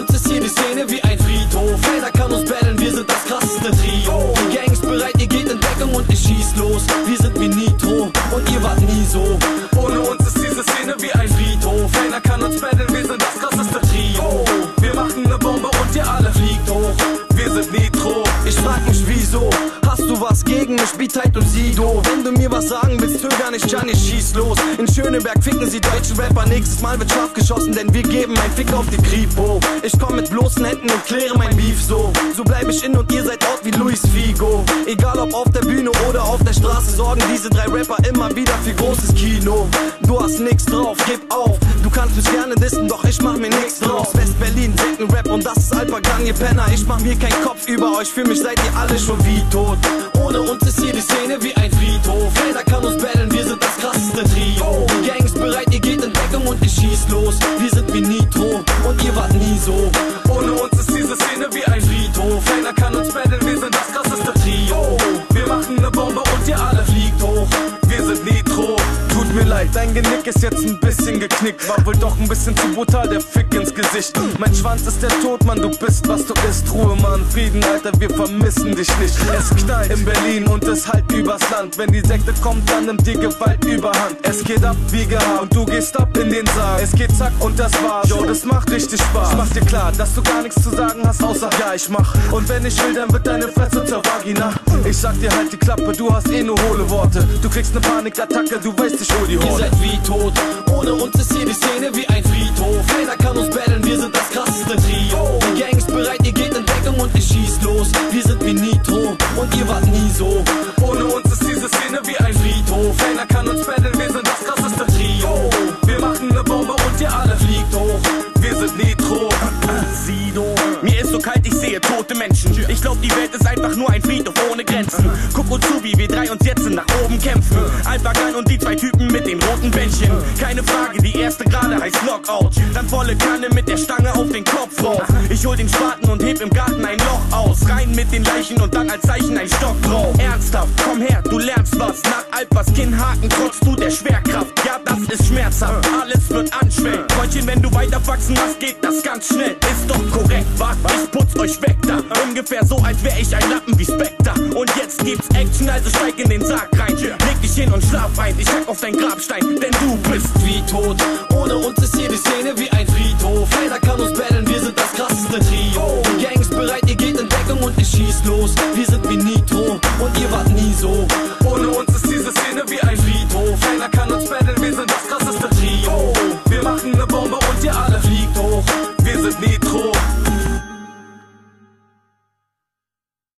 uns ist jede Szene wie ein Friedhof. Keiner kann uns battlen, wir sind das krasseste Trio. Die Gang ist bereit, ihr geht in Deckung und ich schieß los. Wir sind wie Nitro und ihr wart nie so. Ohne uns ist diese Szene wie ein Friedhof. Keiner kann uns battlen, wir sind das krasseste Trio. Wir machen ne Bombe und ihr alle fliegt hoch. Wir sind Nitro. Ich frag mich wieso. Hast du was gegen mich, Beatheit und Sido? Wenn du mir was sagen willst, zöger nicht, Gianni, schieß los. In Schöneberg ficken sie deutsche Rapper, nächstes Mal wird scharf geschossen, denn wir geben ein Fick auf die Kripo. Ich komm mit bloßen Händen und kläre mein Beef so. So bleib ich in und ihr seid out wie Luis Figo. Egal ob auf der Bühne oder auf der Straße, sorgen diese drei Rapper immer wieder für großes Kino. Du hast nix drauf, gib auf. Du kannst mich gerne dissen, doch ich mach mir nix draus. West-Berlin, Seckenrap und das ist Alpagan, ihr Penner. Ich mach mir keinen Kopf über euch, für mich seid ihr alle schon wie tot. Ohne uns ist jede Szene wie ein Friedhof. Keiner kann uns battlen, wir sind das krasseste Trio. Die Gang ist bereit, ihr geht in Deckung und ich schieß los. Wir sind wie Nitro und ihr wart nie so. Ohne uns ist diese Szene wie ein Friedhof. Keiner kann uns battlen, wir sind das krasseste Trio. Wir machen ne Bombe und ihr alle fliegt hoch. Wir sind Nitro. Tut mir leid, dein Genick ist jetzt ein bisschen geknickt. War wohl doch ein bisschen zu brutal, der Fick ins Gesicht. Mein Schwanz ist der Tod, Mann, du bist, was du isst. Ruhe, Mann, Frieden, Alter, wir vermissen dich nicht. Es knallt in Berlin und es halt übers Land. Wenn die Sekte kommt, dann nimmt die Gewalt überhand. Es geht ab wie gehabt und du gehst ab in den Sarg. Es geht zack und das war's, yo, das macht richtig Spaß. Ich mach dir klar, dass du gar nichts zu sagen hast, außer ja, ich mach. Und wenn ich will, dann wird deine Fresse zur Vagina. Ich sag dir halt die Klappe, du hast eh nur hohle Worte. Du kriegst ne Panikattacke, du weißt, ich hol die Horde. Ihr seid wie tot, ohne uns ist jede Szene wie ein Friedhof. Keiner kann uns battlen, wir sind das krasseste Trio. Die Gang ist bereit, ihr geht in Deckung und ich schieß los. Wir sind wie Nitro und ihr wart nie so. Ohne uns ist diese Szene wie ein Friedhof. Keiner kann uns battlen, wir sind das krasseste Trio. Wir machen ne Bombe und ihr alle fliegt hoch. Wir sind Nitro. Sido. Mir ist so kalt, ich sehe tote Menschen. Ich glaub, die Welt ist einfach nur ein Friedhof ohne Grenzen. Guck uns zu, wie wir drei uns jetzt nach oben kämpfen. Alpagan und die zwei Typen mit den roten Bändchen. Keine Frage, die erste gerade heißt Knockout. Dann volle Kanne mit der Stange auf den Kopf rauf. Ich hol den Spaten und heb im Garten ein Loch aus. Rein mit den Leichen und dann als Zeichen ein Stock drauf. Ernsthaft, komm her, du lernst was. Nach Alpas Kinnhaken trotzt du der Schwerkraft. Ja, das ist schmerzhaft, alles wird anschwellen. Freundchen, wenn du weiter wachsen hast, geht das ganz schnell. Ist doch korrekt, wa? Ich putz euch weg da. Ungefähr so, als wär ich ein Lappen wie Spectre. Und jetzt gibt's Action, also steig in den Sarg rein. Leg dich hin und schlaf ein, ich hack auf dein Grabstein, denn du bist wie tot. Ohne uns ist jede Szene wie ein Friedhof. Keiner kann